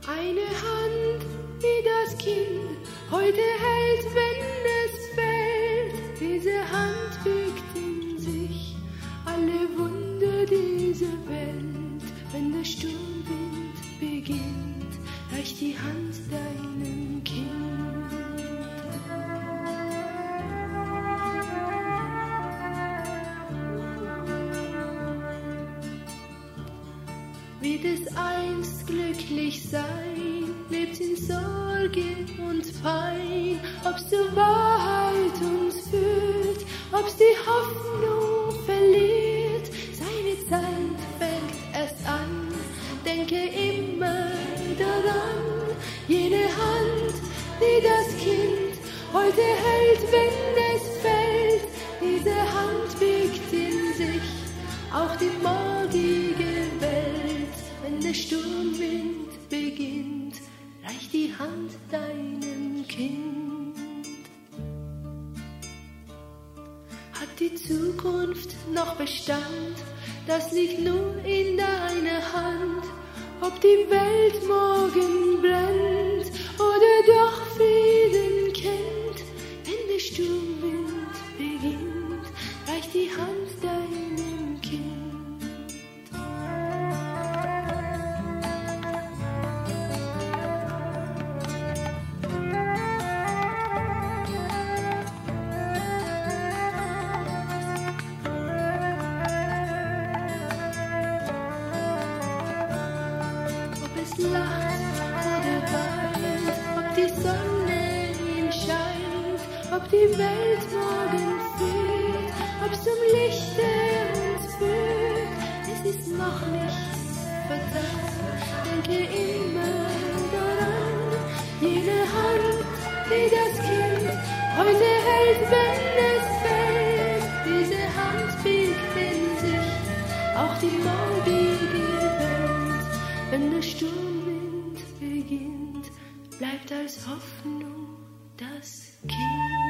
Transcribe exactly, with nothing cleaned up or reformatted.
Eine Hand, die das Kind heute hält, wenn es fällt. Diese Hand wiegt in sich alle Wunder dieser Welt. Wenn der Sturmwind beginnt, reicht die Hand deinem Kind. Wird es einst glücklich sein, lebt in Sorge und Pein, ob's zur Wahrheit uns führt, ob's die Hoffnung verliert, seine Zeit fängt erst an, denke immer daran, jene Hand, die das Kind heute hält, wenn es fällt, diese Hand wiegt in sich auch die morgige Welt. Wenn der Sturmwind beginnt, reicht die Hand deinem Kind. Hat die Zukunft noch Bestand? Das liegt nur in deiner Hand. Ob die Welt morgen brennt oder doch Frieden kennt, wenn der Sturmwind beginnt, reicht die Hand deinem Kind. Lacht oder weint, ob die Sonne ihm scheint, ob die Welt morgen führt, ob zum Lichte uns führt, es ist noch nichts vertan, denke immer daran, jene Hand, die das Kind heute hält, wenn es fällt, diese Hand biegt in sich auch die morgige Welt, wenn der Sturmwind beginnt, bleibt als Hoffnung das Kind.